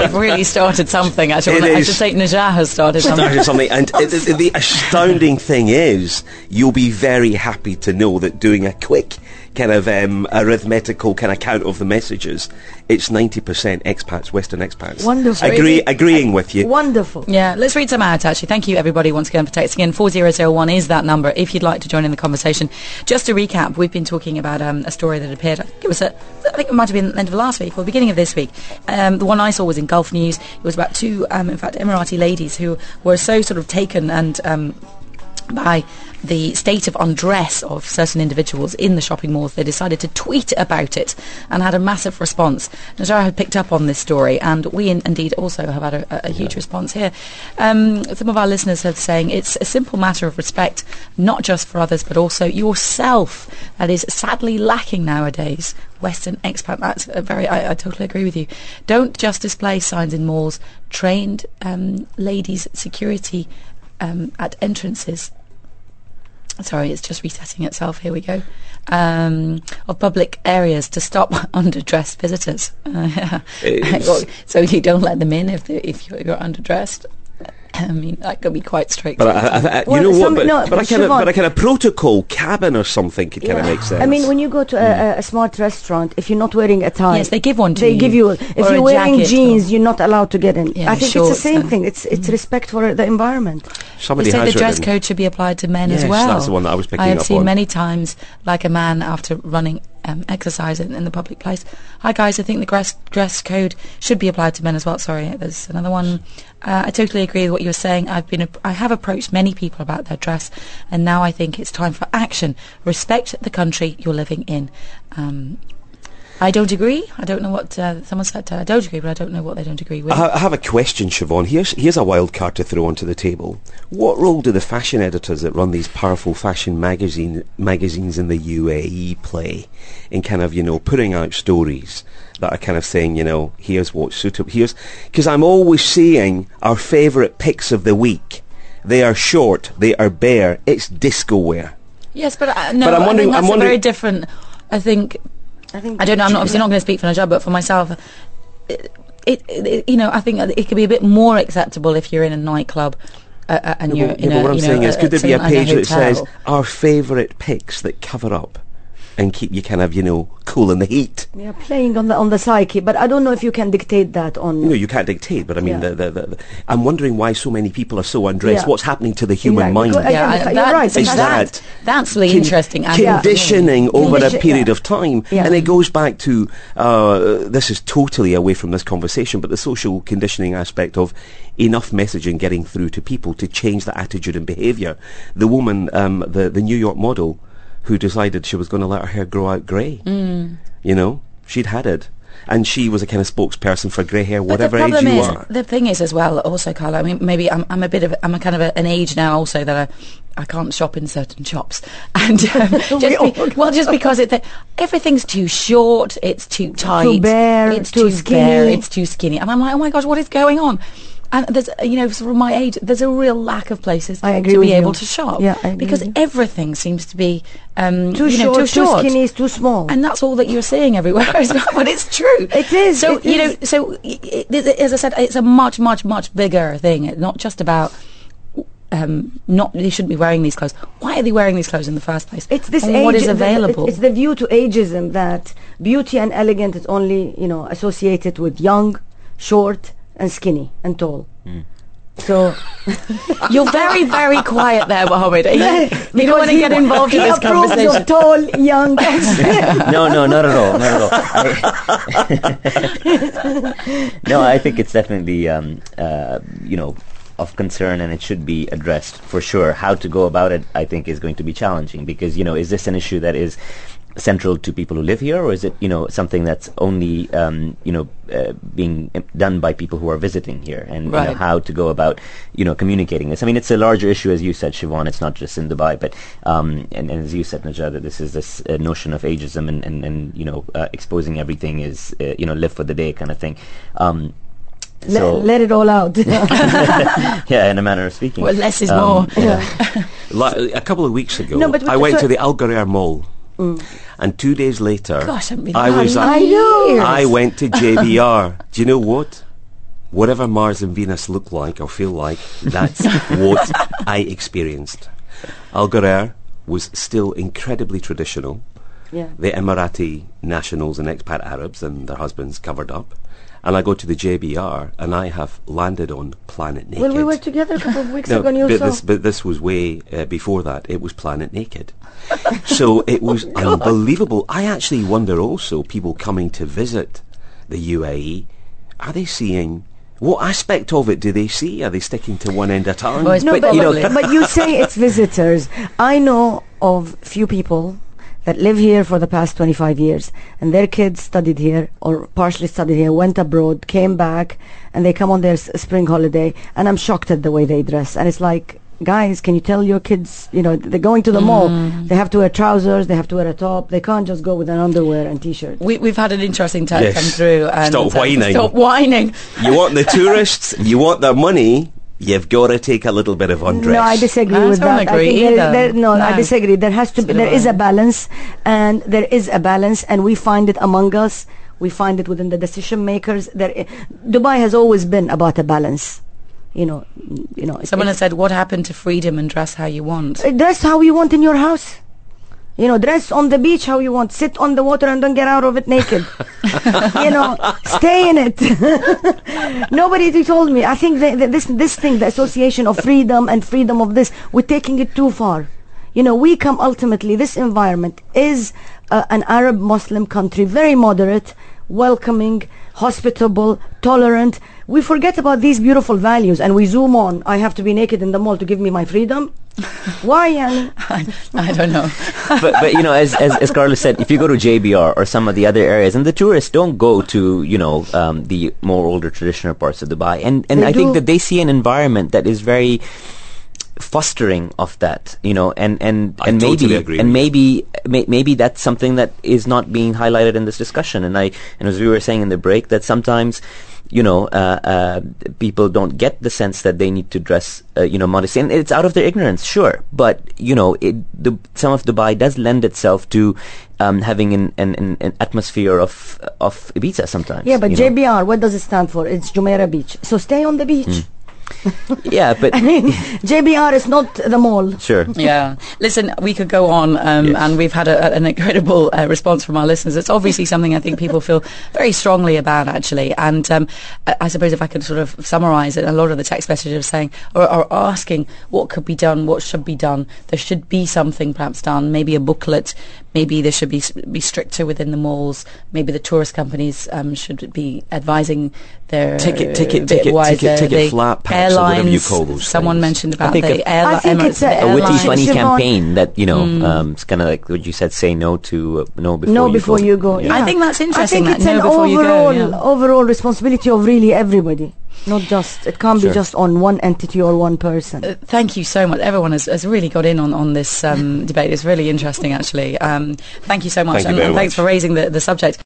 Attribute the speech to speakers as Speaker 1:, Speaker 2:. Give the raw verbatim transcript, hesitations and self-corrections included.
Speaker 1: we've really started something. Actually,
Speaker 2: It
Speaker 1: I
Speaker 2: is.
Speaker 1: should say Najah has started something.
Speaker 2: Started something, and it, it, the astounding thing is, you'll be very happy to know that doing a quick kind of um, arithmetical kind of count of the messages, it's ninety percent expats, Western expats.
Speaker 3: Wonderful.
Speaker 2: Agree, agreeing with you.
Speaker 3: Wonderful.
Speaker 1: Yeah, let's read some out, actually. Thank you, everybody, once again, for texting in. four zero zero one is that number, if you'd like to join in the conversation. Just to recap, we've been talking about um, a story that appeared, I think it was, a, I think it might have been the end of last week or beginning of this week. Um, the one I saw was in Gulf News. It was about two, um, in fact, Emirati ladies who were so sort of taken and... Um, by the state of undress of certain individuals in the shopping malls, they decided to tweet about it and had a massive response. Najah had picked up on this story, and we in, indeed also have had a, a, a huge yeah. response here. Um, some of our listeners have saying it's a simple matter of respect, not just for others but also yourself, that is sadly lacking nowadays. Western expat, that's a very, I, I totally agree with you. Don't just display signs in malls. Trained um, ladies security Um, at entrances, sorry, it's just resetting itself, here we go, um, of public areas to stop underdressed visitors. Uh, so you don't let them in if, if you're, you're underdressed. I mean, that could be quite strict.
Speaker 2: But I, I, I, you
Speaker 3: well,
Speaker 2: know
Speaker 3: some,
Speaker 2: what? But,
Speaker 3: no,
Speaker 2: but, a kind of,
Speaker 3: Siobhan,
Speaker 2: but a kind of protocol cabin or something could
Speaker 3: yeah.
Speaker 2: kind of make sense.
Speaker 3: I mean, when you go to a, a smart restaurant, if you're not wearing a tie,
Speaker 1: yes, they give one to
Speaker 3: they
Speaker 1: you.
Speaker 3: give you. If
Speaker 1: or
Speaker 3: you're wearing
Speaker 1: jacket,
Speaker 3: jeans, you're not allowed to get in.
Speaker 1: Yeah,
Speaker 3: I think
Speaker 1: shorts,
Speaker 3: it's the same
Speaker 1: uh,
Speaker 3: thing. It's it's
Speaker 1: mm.
Speaker 3: respect for the environment.
Speaker 2: Somebody
Speaker 1: they say
Speaker 2: has
Speaker 1: the dress
Speaker 2: written,
Speaker 1: code should be applied to men
Speaker 2: yes,
Speaker 1: as well.
Speaker 2: That's the one that I was picking
Speaker 1: I have
Speaker 2: up
Speaker 1: seen
Speaker 2: on.
Speaker 1: many times, like a man after running um, exercise in, in the public place. Hi guys, I think the dress, dress code should be applied to men as well. Sorry, there's another one. Uh, I totally agree with what you were saying. I've been, I have approached many people about their dress, and now I think it's time for action. Respect the country you're living in. Um, I don't agree. I don't know what uh, someone said. Uh, I don't agree, but I don't know what they don't agree with.
Speaker 2: I, ha- I have a question, Siobhan. Here's here's a wild card to throw onto the table. What role do the fashion editors that run these powerful fashion magazine magazines in the U A E play in kind of, you know, putting out stories that are kind of saying, you know, here's what's suitable. Here's because I'm always seeing our favourite picks of the week. They are short. They are bare. It's disco wear.
Speaker 1: Yes, but uh, no.
Speaker 2: But I'm wondering.
Speaker 1: I think that's
Speaker 2: I'm
Speaker 1: a
Speaker 2: wondering,
Speaker 1: very different. I think.
Speaker 3: I think
Speaker 1: I don't know. I'm not, obviously not going to speak for Najah, but for myself, it, it, it, you know, I think it could be a bit more acceptable if you're in a nightclub uh, uh, and
Speaker 2: yeah,
Speaker 1: you're
Speaker 2: but,
Speaker 1: in
Speaker 2: yeah,
Speaker 1: a.
Speaker 2: but what I'm
Speaker 1: you know,
Speaker 2: saying is,
Speaker 1: a,
Speaker 2: could there be a
Speaker 1: something like
Speaker 2: page that says
Speaker 1: hotel.
Speaker 2: our favourite picks that cover up and keep you kind of, you know, cool in the heat?
Speaker 3: Yeah, playing on the on the psyche, but I don't know if you can dictate that on.
Speaker 2: No, you can't dictate, but I mean,
Speaker 3: Yeah.
Speaker 2: the, the, the, the, I'm wondering why so many people are so undressed.
Speaker 3: Yeah.
Speaker 2: What's happening to the human
Speaker 3: Exactly.
Speaker 2: mind?
Speaker 3: Because,
Speaker 1: Yeah,
Speaker 3: again,
Speaker 1: I-
Speaker 3: you're
Speaker 1: that-
Speaker 3: right.
Speaker 2: Is
Speaker 1: that,
Speaker 2: that
Speaker 1: that's really
Speaker 2: con-
Speaker 1: interesting. and-
Speaker 2: conditioning over
Speaker 3: Condition-
Speaker 2: a period
Speaker 3: yeah.
Speaker 2: of time,
Speaker 3: Yeah.
Speaker 2: and it goes back to uh, this is totally away from this conversation, but the social conditioning aspect of enough messaging getting through to people to change the attitude and behaviour. The woman, um, the the New York model, who decided she was going to let her hair grow out grey.
Speaker 1: Mm.
Speaker 2: You know, she'd had it. And she was a kind of spokesperson for grey hair,
Speaker 1: But
Speaker 2: whatever
Speaker 1: the
Speaker 2: age
Speaker 1: problem
Speaker 2: you
Speaker 1: is,
Speaker 2: are.
Speaker 1: the thing is as well, also, Carla, I mean, maybe I'm, I'm a bit of, a, I'm a kind of a, an age now also that I, I can't shop in certain shops. And um, just
Speaker 3: We all
Speaker 1: be, well, just because it, everything's too short, it's too tight,
Speaker 3: bare,
Speaker 1: it's
Speaker 3: too
Speaker 1: too bare,
Speaker 3: skinny.
Speaker 1: it's too skinny. And I'm like, oh my gosh, what is going on? And there's, uh, you know, from my age, there's a real lack of places
Speaker 3: I agree
Speaker 1: to
Speaker 3: with
Speaker 1: be
Speaker 3: you.
Speaker 1: able to shop.
Speaker 3: Yeah, I agree
Speaker 1: because
Speaker 3: with you.
Speaker 1: everything seems to be um,
Speaker 3: Too
Speaker 1: you know,
Speaker 3: short,
Speaker 1: too
Speaker 3: too
Speaker 1: short.
Speaker 3: skinny, is too small.
Speaker 1: And that's all that you're seeing everywhere as well, but it's true.
Speaker 3: It is,
Speaker 1: So,
Speaker 3: it
Speaker 1: you
Speaker 3: is.
Speaker 1: know, so, i i as I said, it's a much, much, much bigger thing. It's not just about, um, not, they shouldn't be wearing these clothes. Why are they wearing these clothes in the first place?
Speaker 3: It's this
Speaker 1: And
Speaker 3: age.
Speaker 1: what is
Speaker 3: the-
Speaker 1: available?
Speaker 3: It's the view to ageism that beauty and elegant is only, you know, associated with young, short, and skinny and tall.
Speaker 2: Mm.
Speaker 3: So
Speaker 1: You're very, very quiet there, Mohammed. You, you don't
Speaker 3: because
Speaker 1: want to
Speaker 3: he-
Speaker 1: get involved in
Speaker 3: he
Speaker 1: this
Speaker 3: approves
Speaker 1: conversation.
Speaker 3: of tall, young, and skinny.
Speaker 4: no, no, not at all, not at all. I no, I think it's definitely, um, uh, you know, of concern, and it should be addressed for sure. How to go about it, I think, is going to be challenging because, you know, is this an issue that is central to people who live here, or is it, you know, something that's only, um, you know, uh, being done by people who are visiting here, and
Speaker 1: Right.
Speaker 4: you know, how to go about, you know, communicating this. I mean, it's a larger issue, as you said, Siobhan. It's not just in Dubai, but um, and, and as you said, Najah, that this is this uh, notion of ageism and and, and you know, uh, exposing everything is, uh, you know, live for the day kind of thing. Um,
Speaker 3: let,
Speaker 4: so
Speaker 3: let it all out.
Speaker 4: yeah, in a manner of speaking.
Speaker 1: Well, less is
Speaker 4: Um,
Speaker 1: more.
Speaker 4: yeah.
Speaker 2: Like, a couple of weeks ago,
Speaker 3: No, but
Speaker 2: I went
Speaker 3: so-
Speaker 2: to the Al Ghurair Mall,
Speaker 3: Mm.
Speaker 2: and two days later,
Speaker 1: Gosh, I haven't been
Speaker 2: I
Speaker 1: there
Speaker 2: was
Speaker 1: in
Speaker 2: at,
Speaker 3: I know.
Speaker 2: I went to J B R. Do you know what? whatever Mars and Venus look like or feel like, that's what I experienced. Al Ghurair was still incredibly traditional.
Speaker 3: Yeah.
Speaker 2: The Emirati nationals and expat Arabs and their husbands covered up. And I go to the J B R and I have landed on Planet Naked.
Speaker 3: Well, we were together a couple of weeks
Speaker 2: no,
Speaker 3: ago and you
Speaker 2: but
Speaker 3: saw.
Speaker 2: this, but this was way uh, before that. It was Planet Naked. So it was unbelievable. I actually wonder also, people coming to visit the U A E, are they seeing... What aspect of it do they see? Are they sticking to one end at a time?
Speaker 1: Well, it's
Speaker 3: No,
Speaker 1: But,
Speaker 3: but,
Speaker 1: you
Speaker 3: but,
Speaker 1: know-
Speaker 3: but you say it's visitors. I know of few people that live here for the past twenty-five years and their kids studied here or partially studied here, went abroad, came back, and they come on their s- spring holiday, and I'm shocked at the way they dress. And it's like, guys, can you tell your kids, you know, they're going to the mall, they have to wear trousers, they have to wear a top, they can't just go with an underwear and t-shirt.
Speaker 1: We, we've had an interesting text
Speaker 2: Yes.
Speaker 1: come through. And,
Speaker 2: Stop
Speaker 1: uh,
Speaker 2: whining.
Speaker 1: Stop whining.
Speaker 2: You want the tourists, you want their money, you've got to take a little bit of undress.
Speaker 3: No, I disagree
Speaker 1: I
Speaker 3: with
Speaker 1: don't
Speaker 3: that.
Speaker 1: agree
Speaker 3: I think there,
Speaker 1: either.
Speaker 3: there, no,
Speaker 1: No.
Speaker 3: I disagree. There has to
Speaker 1: It's
Speaker 3: be,
Speaker 1: a bit
Speaker 3: there
Speaker 1: of
Speaker 3: is
Speaker 1: a-
Speaker 3: a balance, and there is a balance, and we find it among us. We find it within the decision makers. There, i- Dubai has always been about a balance. You know, you know. it-
Speaker 1: Someone
Speaker 3: it-
Speaker 1: has said, what happened to freedom and dress how you want?
Speaker 3: Uh, dress how you want in your house. You know, dress on the beach how you want. Sit on the water and don't get out of it naked. You know, stay in it. Nobody told me. I think that that this this thing, the association of freedom and freedom of this, we're taking it too far. You know, we come ultimately. This environment is uh, an Arab Muslim country, very moderate, welcoming, hospitable, tolerant. We forget about these beautiful values and we zoom on. I have to be naked in the mall to give me my freedom. Why, Yani?
Speaker 1: I, I don't know.
Speaker 4: but, but you know, as, as as Carlos said, if you go to J B R or some of the other areas, and the tourists don't go to, you know, um, the more older traditional parts of Dubai, and and
Speaker 3: They
Speaker 4: I think
Speaker 3: do.
Speaker 4: that they see an environment that is very fostering of that, you know, and and
Speaker 2: I
Speaker 4: and
Speaker 2: totally
Speaker 4: maybe
Speaker 2: agree
Speaker 4: and
Speaker 2: with
Speaker 4: maybe may, maybe that's something that is not being highlighted in this discussion. And I and as we were saying in the break, that sometimes, you know, uh, uh, people don't get the sense that they need to dress, uh, you know, modestly, and it's out of their ignorance, sure. But you know, it, the, some of Dubai does lend itself to um, having an, an, an, an atmosphere of of Ibiza sometimes.
Speaker 3: Yeah, but
Speaker 4: you know.
Speaker 3: J B R, what does it stand for? It's Jumeirah Beach. So stay on the beach.
Speaker 4: Yeah, but
Speaker 3: I mean, J B R is not the mall.
Speaker 4: sure.
Speaker 1: Yeah. Listen, we could go on, um,
Speaker 2: Yes.
Speaker 1: and we've had a, a- an incredible uh, response from our listeners. It's obviously something I think people feel very strongly about, actually. And um, I, I suppose if I could sort of summarise it, a lot of the text messages are saying, or are asking what could be done, what should be done. There should be something perhaps done, maybe a booklet, maybe there should be s- be stricter within the malls, maybe the tourist companies um, should be advising their
Speaker 2: Ticket- ticket-
Speaker 1: uh,
Speaker 2: ticket-
Speaker 1: bit wiser.
Speaker 2: ticket- ticket
Speaker 1: The
Speaker 2: flat packs or whatever you
Speaker 1: airlines,
Speaker 2: call those
Speaker 1: someone
Speaker 2: things.
Speaker 1: mentioned about
Speaker 4: think
Speaker 1: the
Speaker 4: if-
Speaker 1: airli-
Speaker 3: I think
Speaker 1: Emirates,
Speaker 3: it's a-
Speaker 1: the
Speaker 4: A witty,
Speaker 1: airlines.
Speaker 4: funny
Speaker 3: Siobhan-
Speaker 4: campaign that, you know, um, it's kind of like what you said, say no to uh, no before
Speaker 3: No
Speaker 4: you
Speaker 3: before
Speaker 4: go.
Speaker 3: you go.
Speaker 4: Yeah.
Speaker 3: Yeah.
Speaker 1: I think that's interesting,
Speaker 3: I think
Speaker 1: that
Speaker 3: it's
Speaker 1: no
Speaker 3: an
Speaker 1: before you go,
Speaker 3: overall
Speaker 1: yeah.
Speaker 3: overall responsibility of really everybody, not just. It can't
Speaker 2: Sure.
Speaker 3: be just on one entity or one person.
Speaker 1: Uh, thank you so much. Everyone has, has really got in on, on this um, debate. It's really interesting, actually. Um, thank you so much,
Speaker 2: Thank you
Speaker 1: and,
Speaker 2: very
Speaker 1: and thanks
Speaker 2: much.
Speaker 1: for raising the, the subject.